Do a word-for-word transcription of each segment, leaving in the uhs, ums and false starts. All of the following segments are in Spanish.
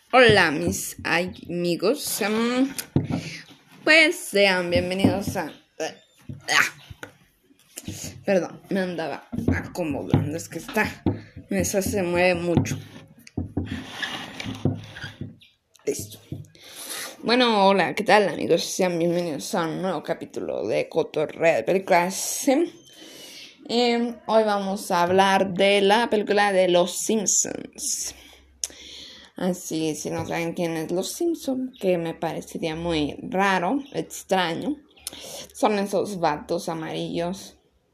Hola mis amigos, um, pues sean bienvenidos a... Ah, perdón, me andaba acomodando, es que esta mesa se mueve mucho. Listo. Bueno, hola, ¿qué tal amigos? Sean bienvenidos a un nuevo capítulo de Cotorreo de Películas. Eh, hoy vamos a hablar de la película de Los Simpsons. Así, si no saben quién es Los Simpsons, que me parecería muy raro, extraño, son esos vatos amarillos.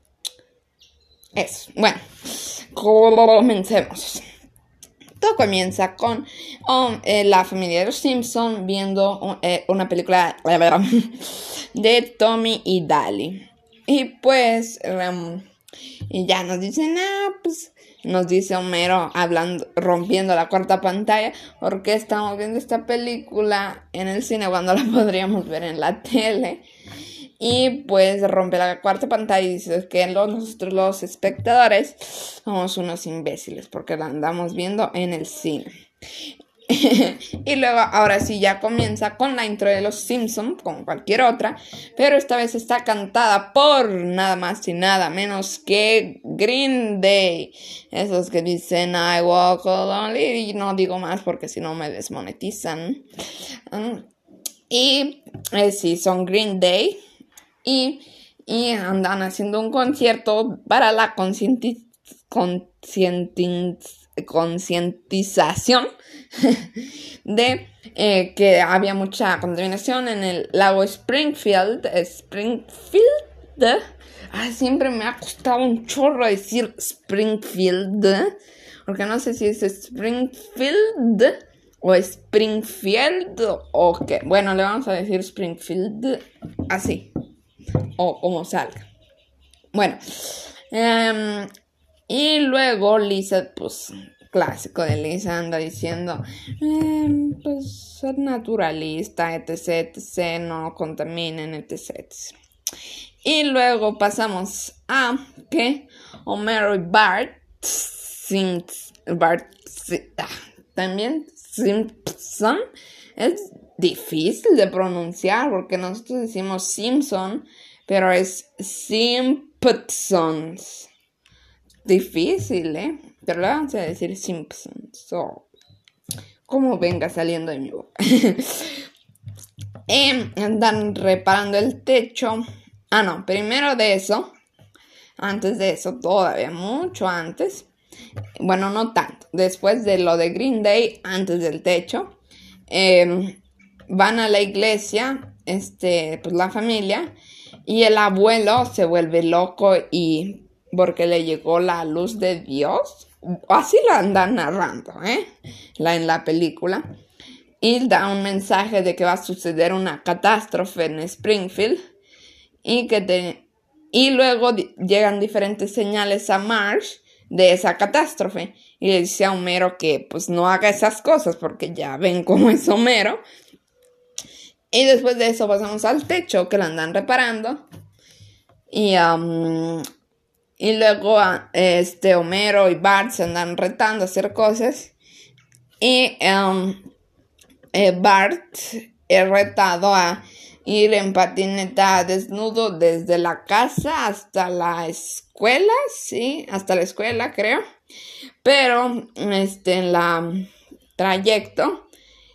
Eso, bueno, comencemos. Todo comienza con um, eh, la familia de Los Simpsons viendo eh, una película de Tommy y Daly. Y pues, um, y ya nos dicen, ah, pues... Nos dice Homero hablando, rompiendo la cuarta pantalla, porque estamos viendo esta película en el cine cuando la podríamos ver en la tele. Y pues rompe la cuarta pantalla y dice que nosotros los espectadores somos unos imbéciles porque la andamos viendo en el cine. Y luego ahora sí ya comienza con la intro de Los Simpsons, como cualquier otra, pero esta vez está cantada por nada más y nada menos que Green Day. Esos que dicen I walk alone, y no digo más porque si no me desmonetizan. Um, y eh, sí, son Green Day y, y andan haciendo un concierto para la concientización concientización de eh, que había mucha contaminación en el lago Springfield. Springfield. Ah, siempre me ha costado un chorro decir Springfield, porque no sé si es Springfield o Springfield o qué. Bueno, le vamos a decir Springfield así, o como salga. Bueno, um, y luego Lisa, pues, clásico de Lisa, anda diciendo, eh, pues, ser naturalista, etc, etc, no contaminen, etc, etcétera. Y luego pasamos a que Homero y Bart, Simps, Bart, ah, también Simpson, es difícil de pronunciar porque nosotros decimos Simpson, pero es Simpsons. Difícil, ¿eh? Pero le vamos a decir Simpsons. So, como venga saliendo de mi boca. eh, andan reparando el techo. Ah, no, primero de eso. Antes de eso, todavía mucho antes. Bueno, no tanto. Después de lo de Green Day, antes del techo. Eh, van a la iglesia, este, pues la familia. Y el abuelo se vuelve loco y... porque le llegó la luz de Dios. Así la andan narrando, ¿eh? La, en la película. Y da un mensaje de que va a suceder una catástrofe en Springfield. Y, que te, y luego di- llegan diferentes señales a Marge de esa catástrofe. Y le dice a Homero que pues no haga esas cosas porque ya ven cómo es Homero. Y después de eso pasamos al techo que la andan reparando. Y... Um, Y luego este Homero y Bart se andan retando a hacer cosas. Y um, eh, Bart es retado a ir en patineta desnudo desde la casa hasta la escuela. Sí, hasta la escuela creo. Pero este, en la trayecto,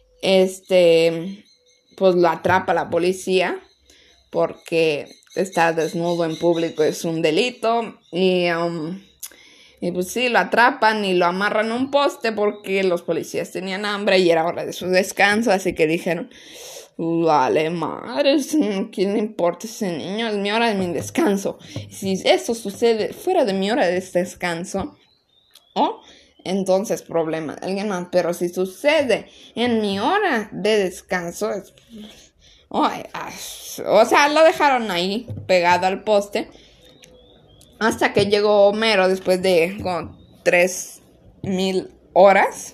este, pues lo atrapa la policía porque... estar desnudo en público es un delito. Y, um, y pues sí, lo atrapan y lo amarran a un poste porque los policías tenían hambre y era hora de su descanso. Así que dijeron, vale, madre, ¿quién le importa ese niño? Es mi hora de mi descanso. Y si eso sucede fuera de mi hora de descanso, oh, entonces problema de alguien más. Pero si sucede en mi hora de descanso, es... Oh, o sea, lo dejaron ahí pegado al poste hasta que llegó Homero después de como tres mil horas.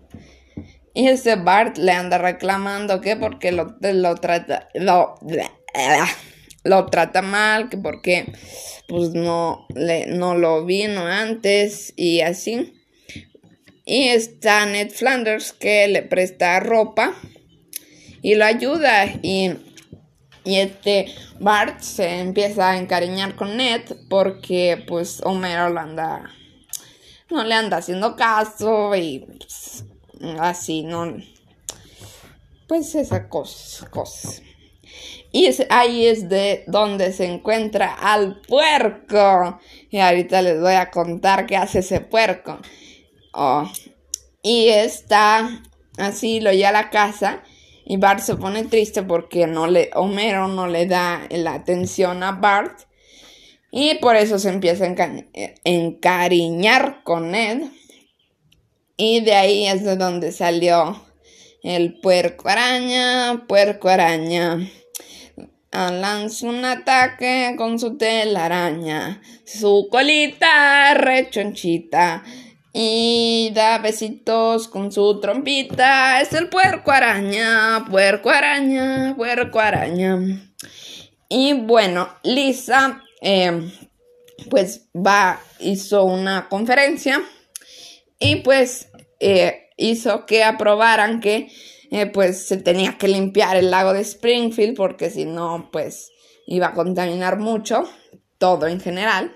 Y ese Bart le anda reclamando que porque lo, lo trata lo, lo trata mal, que porque pues no, le, no lo vino antes y así. Y está Ned Flanders, que le presta ropa y lo ayuda. Y, y este Bart se empieza a encariñar con Ned porque pues Homero lo anda, no le anda haciendo caso y pues, así, no, pues esas cosas, cosas. Y es, ahí es de donde se encuentra al puerco. Y ahorita les voy a contar qué hace ese puerco. Oh. Y está así, lo lleva a la casa. Y Bart se pone triste porque no le, Homero no le da la atención a Bart. Y por eso se empieza a enca- encariñar con Ned. Y de ahí es de donde salió el puerco araña, puerco araña. Lanza un ataque con su telaraña, su colita rechonchita y da besitos con su trompita. Es el puerco araña, puerco araña, puerco araña. Y bueno, Lisa eh, pues va, hizo una conferencia y pues eh, hizo que aprobaran que Eh, pues se tenía que limpiar el lago de Springfield porque si no, pues iba a contaminar mucho, todo en general.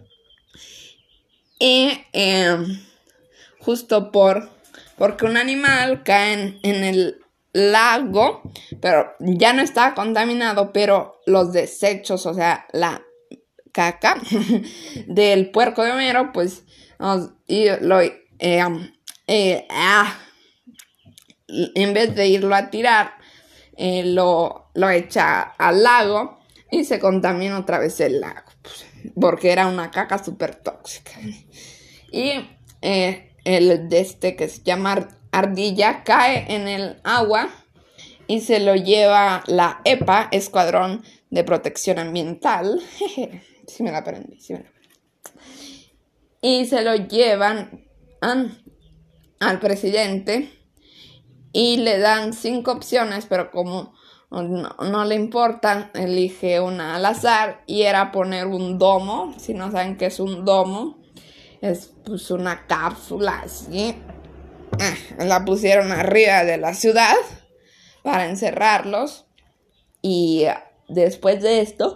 Y eh, justo por porque un animal cae en, en el lago, pero ya no estaba contaminado, pero los desechos, o sea, la caca del puerco de Homero, pues y lo eh, eh, ah, en vez de irlo a tirar, eh, lo, lo echa al lago y se contamina otra vez el lago, pues, porque era una caca súper tóxica. Y eh, el de este que se llama Ardilla cae en el agua y se lo lleva la E P A, Escuadrón de Protección Ambiental. sí me la aprendí, sí me la aprendí. Y se lo llevan a, al presidente. Y le dan cinco opciones, pero como no, no le importa, elige una al azar. Y era poner un domo. Si no saben qué es un domo, es pues una cápsula así. Eh, la pusieron arriba de la ciudad para encerrarlos. Y uh, después de esto,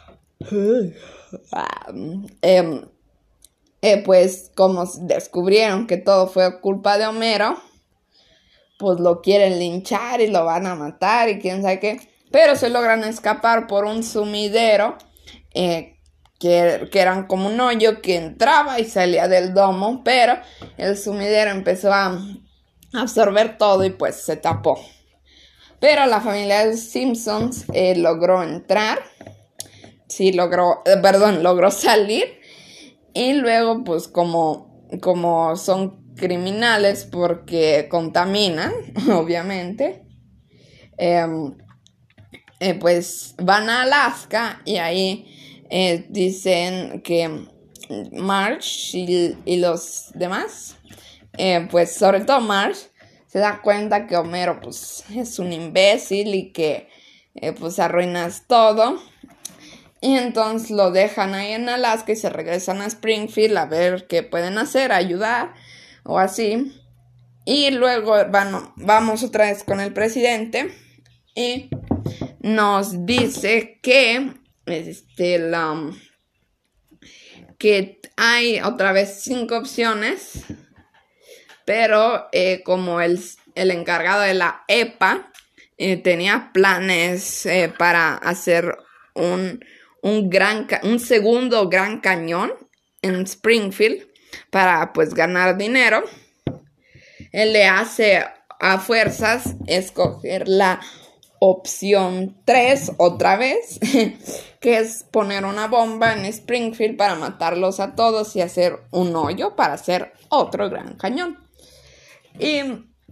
uh, eh, eh, pues como descubrieron que todo fue culpa de Homero, pues lo quieren linchar y lo van a matar y quién sabe qué. Pero se logran escapar por un sumidero eh, que, que eran como un hoyo que entraba y salía del domo. Pero el sumidero empezó a absorber todo y pues se tapó. Pero la familia de Simpsons eh, logró entrar. Sí, logró, eh, perdón, logró salir. Y luego pues como, como son criminales porque contaminan, obviamente, eh, eh, pues van a Alaska y ahí eh, dicen que Marge y, y los demás, eh, pues sobre todo Marge, se da cuenta que Homero pues es un imbécil y que eh, pues arruinas todo. Y entonces lo dejan ahí en Alaska y se regresan a Springfield a ver qué pueden hacer, ayudar o así. Y luego van, vamos otra vez con el presidente y nos dice que, este, la, que hay otra vez cinco opciones, pero eh, como el, el encargado de la E P A eh, tenía planes eh, para hacer un... Un, gran, un segundo gran cañón en Springfield para pues ganar dinero, él le hace a fuerzas escoger la opción tres otra vez, que es poner una bomba en Springfield para matarlos a todos y hacer un hoyo para hacer otro gran cañón. Y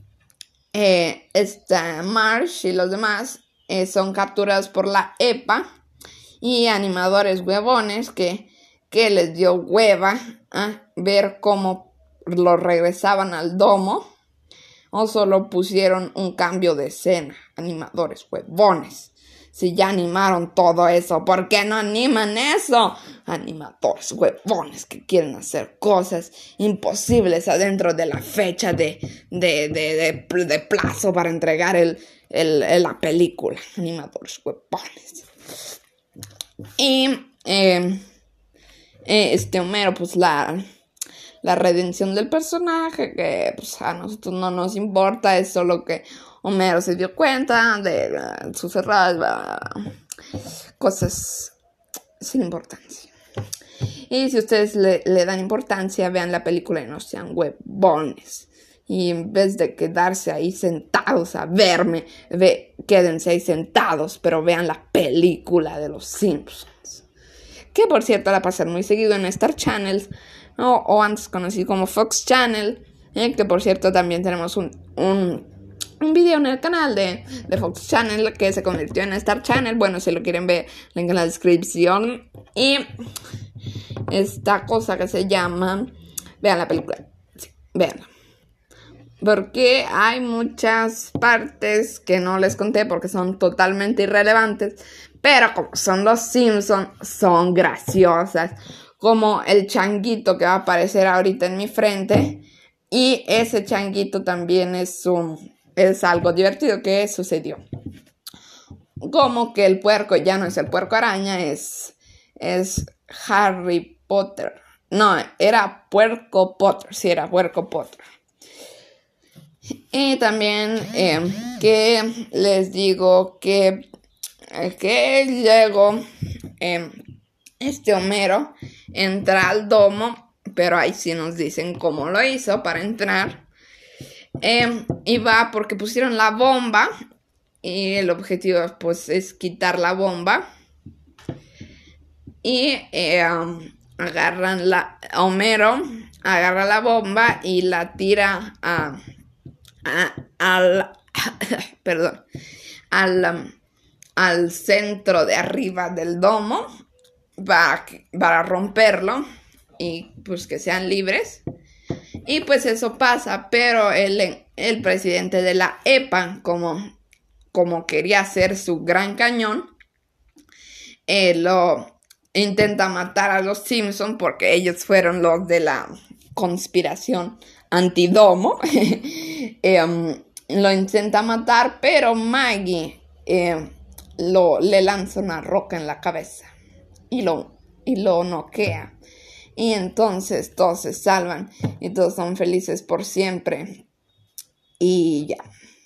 eh, esta Marge y los demás eh, son capturados por la E P A y animadores huevones que, que les dio hueva a ver cómo lo regresaban al domo o solo pusieron un cambio de escena. Animadores huevones. Si ya animaron todo eso, ¿por qué no animan eso? Animadores huevones que quieren hacer cosas imposibles adentro de la fecha de, de, de, de, de plazo para entregar el, el, el, la película. Animadores huevones. Y eh, este Homero, pues la... La redención del personaje, que pues, a nosotros no nos importa, es solo que Homero se dio cuenta de uh, sus errores, uh, cosas sin importancia. Y si ustedes le, le dan importancia, vean la película y no sean huevones. Y en vez de quedarse ahí sentados a verme, ve, quédense ahí sentados, pero vean la película de los Simpsons. Que por cierto la pasan muy seguido en Star Channel. O, o antes conocido como Fox Channel, eh, que por cierto también tenemos un, un, un video en el canal de, de Fox Channel que se convirtió en Star Channel. Bueno, si lo quieren ver, link en la descripción. Y esta cosa que se llama, vean la película, sí, veanla. Porque hay muchas partes que no les conté porque son totalmente irrelevantes, pero como son los Simpsons, son graciosas. Como el changuito que va a aparecer ahorita en mi frente. Y ese changuito también es, un, es algo divertido que sucedió. Como que el puerco ya no es el puerco araña, es, es Harry Potter. No, era Puerco Potter, sí, era Puerco Potter. Y también eh, que les digo que, que llegó... Eh, Este Homero entra al domo, pero ahí sí nos dicen cómo lo hizo para entrar. Eh, y va porque pusieron la bomba y el objetivo pues es quitar la bomba. Y eh, um, agarran la... Homero agarra la bomba y la tira a... a al... perdón. Al, um, al centro de arriba del domo. Para, para romperlo y pues que sean libres. Y pues eso pasa, pero el, el presidente de la E P A, como, como quería hacer su gran cañón, eh, lo intenta matar a los Simpsons porque ellos fueron los de la conspiración antidomo. eh, um, lo intenta matar, pero Maggie eh, lo, le lanza una roca en la cabeza. Y lo, y lo noquea. Y entonces todos se salvan. Y todos son felices por siempre. Y ya.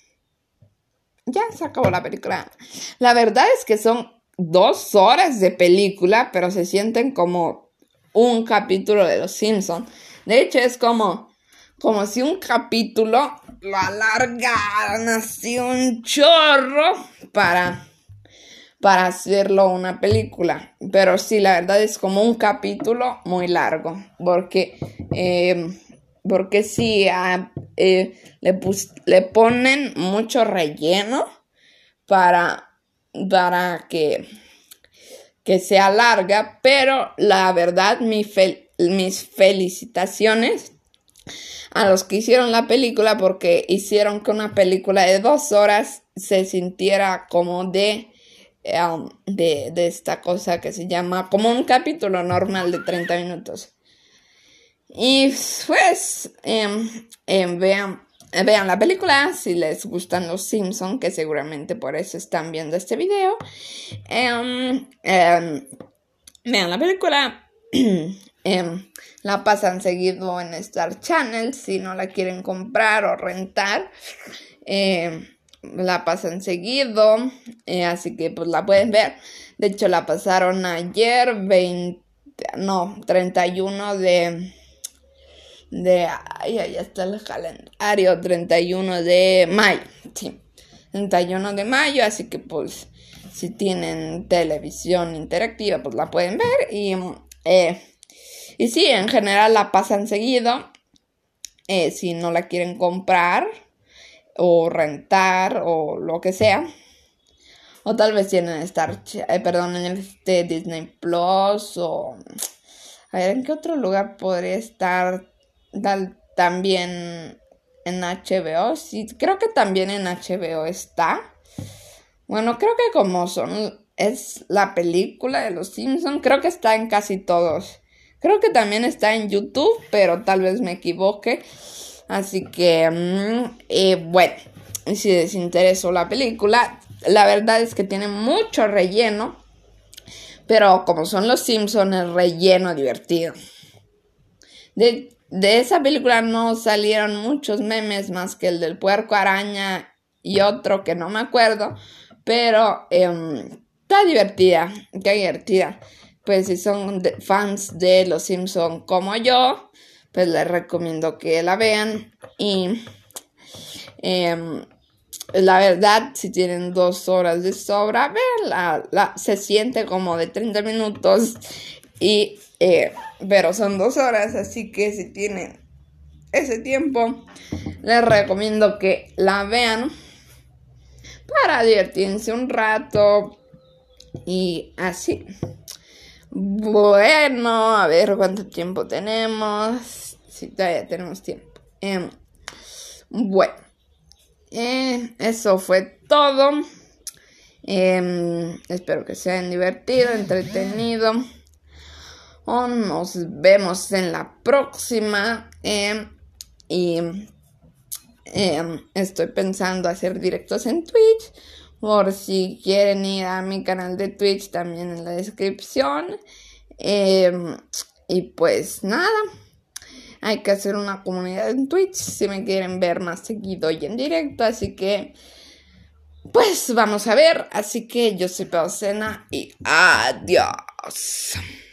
Ya se acabó la película. La verdad es que son dos horas de película. Pero se sienten como un capítulo de Los Simpsons. De hecho es como, como si un capítulo lo alargaran así un chorro. Para... para hacerlo una película. Pero sí, la verdad es como un capítulo muy largo. Porque, eh, porque sí, ah, eh, le, pus- le ponen mucho relleno para, para que, que sea larga. Pero la verdad, mi fel- mis felicitaciones a los que hicieron la película. Porque hicieron que una película de dos horas se sintiera como de... Um, de, de esta cosa que se llama como un capítulo normal de treinta minutos. Y pues eh, eh, vean, vean la película si les gustan los Simpsons, que seguramente por eso están viendo este video. Eh, eh, vean la película. eh, la pasan seguido en Star Channel si no la quieren comprar o rentar. Eh, la pasan seguido, eh, así que pues la pueden ver. De hecho la pasaron ayer veinte, no, treinta y uno de de ay, ahí está el calendario, treinta y uno de mayo, sí, treinta y uno de mayo, así que pues si tienen televisión interactiva pues la pueden ver. Y eh, y sí, en general la pasan seguido. Eh, si no la quieren comprar o rentar o lo que sea, o tal vez tienen Star, eh, perdón, en este Disney Plus, o a ver, ¿en qué otro lugar podría estar? Tal, también en H B O, sí, creo que también en H B O está, Bueno, creo que como son, es la película de los Simpsons, creo que está en casi todos. Creo que también está en YouTube, pero tal vez me equivoque. Así que, mmm, eh, bueno, si les interesó la película, la verdad es que tiene mucho relleno, pero como son los Simpsons, es relleno divertido. De, de esa película no salieron muchos memes más que el del puerco araña y otro que no me acuerdo, pero eh, está divertida, está divertida. Pues si son de, fans de los Simpsons como yo, pues les recomiendo que la vean. Y eh, la verdad, si tienen dos horas de sobra, verla, la, se siente como de treinta minutos, y, eh, pero son dos horas, así que si tienen ese tiempo, les recomiendo que la vean para divertirse un rato y así. Bueno, a ver cuánto tiempo tenemos. Si todavía tenemos tiempo. Eh, bueno, eh, eso fue todo. Eh, espero que se hayan divertido, entretenido. Oh, nos vemos en la próxima. Eh, y eh, estoy pensando hacer directos en Twitch. Por si quieren ir a mi canal de Twitch, también en la descripción. Eh, y pues nada, hay que hacer una comunidad en Twitch si me quieren ver más seguido y en directo. Así que, pues vamos a ver. Así que yo soy Peocena y adiós.